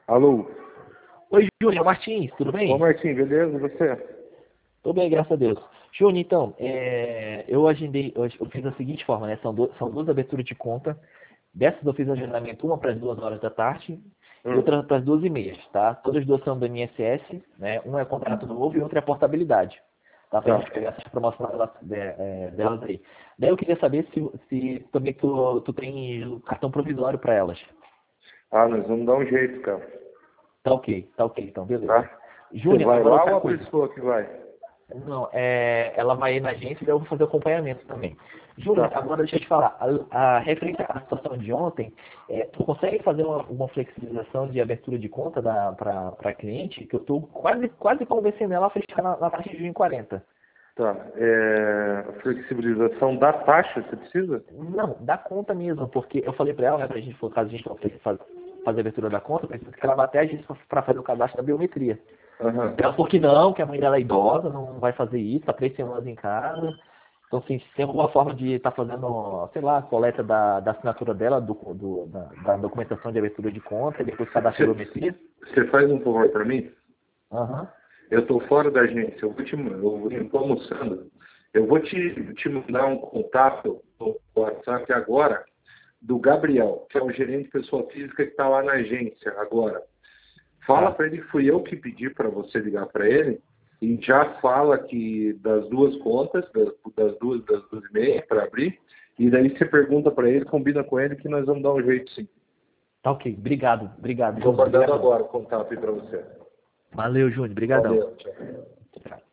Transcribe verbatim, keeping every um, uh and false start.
Alô? Oi, Júnior, Martins, tudo bem? Ô, Martim, beleza? E você? Tô bem, graças a Deus. Júnior, então, é, eu agendei, eu eu fiz da seguinte forma, né? São, du- são duas aberturas de conta. Dessas eu fiz o agendamento, uma para as duas horas da tarde e Hum, outra para as duas e meias, tá? Todas as duas são do I N S S, né? Um é contrato novo e outro é portabilidade. Tá? Pra tá. gente pegar essas promoções delas, de- é, delas aí. Daí eu queria saber se, se também tu, tu tem o cartão provisório para elas. Ah, nós vamos dar um jeito, cara. Tá ok, tá ok, então, beleza. Tá? Você Júnior, vai agora lá outra ou a coisa. pessoa que vai? Não, é, ela vai ir na agência e daí eu vou fazer o acompanhamento também. Júnior, Tá. agora deixa eu te falar, a, a referente à situação de ontem, é, tu consegue fazer uma, uma flexibilização de abertura de conta para cliente? Que eu estou quase, quase convencendo ela a fechar na, na taxa de um e quarenta. Tá. É... a flexibilização da taxa, você precisa? Não, dá conta mesmo, porque eu falei para ela, né, pra gente, caso a gente for faz- fazer a abertura da conta, precisa que ela vá até a agência para fazer o cadastro da biometria. Aham. Ela falou que não, que a mãe dela é idosa, não vai fazer isso, tá três semanas em casa. Então, assim, se tem alguma forma de estar fazendo, sei lá, a coleta da, da assinatura dela, do, do- da, da documentação de abertura de conta, e depois cadastro de Você biometria. você faz um favor para mim? Aham. Eu estou fora da agência, eu vou te eu estou almoçando. Eu vou te, te mandar um contato no WhatsApp agora do Gabriel, que é o gerente de pessoa física que está lá na agência agora. Fala Tá. para ele que fui eu que pedi para você ligar para ele e já fala que das duas contas, das, das duas, das duas e meia para abrir, e daí você pergunta para ele, combina com ele que nós vamos dar um jeito sim. Tá ok. Obrigado. Obrigado, Estou Júnior. mandando Obrigadão. agora o contato aí para você. Valeu, Júnior. Obrigadão. Valeu, tchau. Tchau.